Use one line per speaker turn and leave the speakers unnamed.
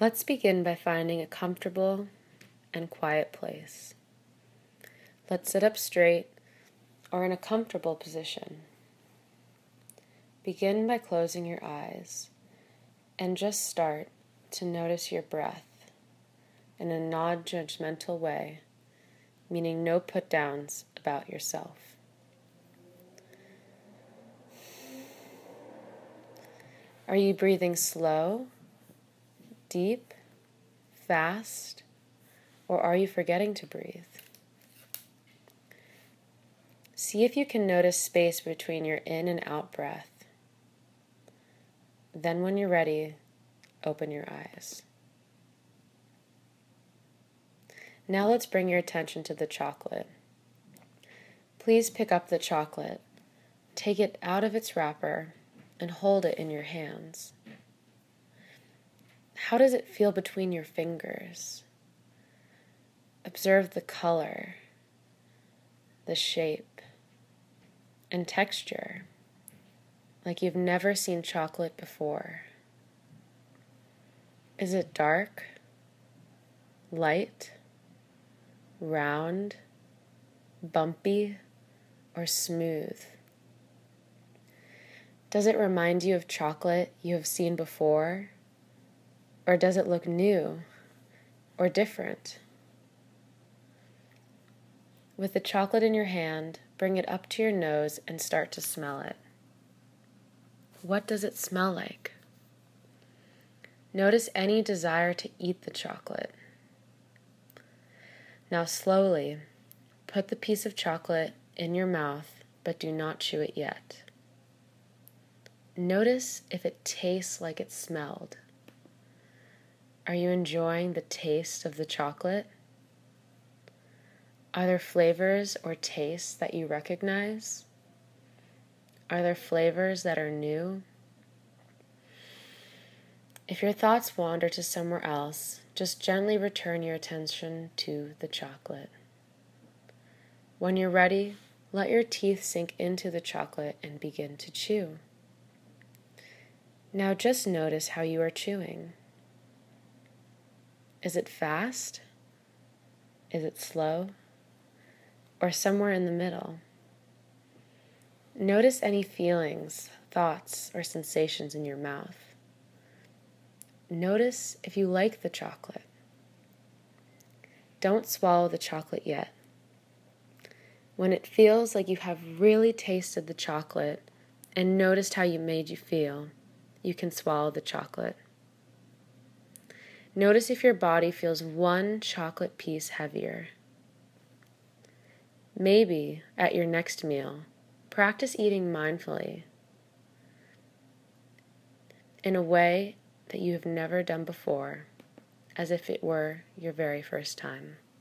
Let's begin by finding a comfortable and quiet place. Let's sit up straight or in a comfortable position. Begin by closing your eyes and just start to notice your breath in a non-judgmental way, meaning no put-downs about yourself. Are you breathing slow, deep, fast, or are you forgetting to breathe? See if you can notice space between your in and out breath. Then when you're ready, open your eyes. Now let's bring your attention to the chocolate. Please pick up the chocolate, take it out of its wrapper, and hold it in your hands. How does it feel between your fingers? Observe the color, the shape, and texture, like you've never seen chocolate before. Is it dark, light, round, bumpy, or smooth? Does it remind you of chocolate you have seen before? Or does it look new or different? With the chocolate in your hand, bring it up to your nose and start to smell it. What does it smell like? Notice any desire to eat the chocolate. Now slowly, put the piece of chocolate in your mouth, but do not chew it yet. Notice if it tastes like it smelled. Are you enjoying the taste of the chocolate? Are there flavors or tastes that you recognize? Are there flavors that are new? If your thoughts wander to somewhere else, just gently return your attention to the chocolate. When you're ready, let your teeth sink into the chocolate and begin to chew. Now just notice how you are chewing. Is it fast? Is it slow? Or somewhere in the middle? Notice any feelings, thoughts, or sensations in your mouth. Notice if you like the chocolate. Don't swallow the chocolate yet. When it feels like you have really tasted the chocolate and noticed how you made you feel, you can swallow the chocolate. Notice if your body feels one chocolate piece heavier. Maybe at your next meal, practice eating mindfully in a way that you have never done before, as if it were your very first time.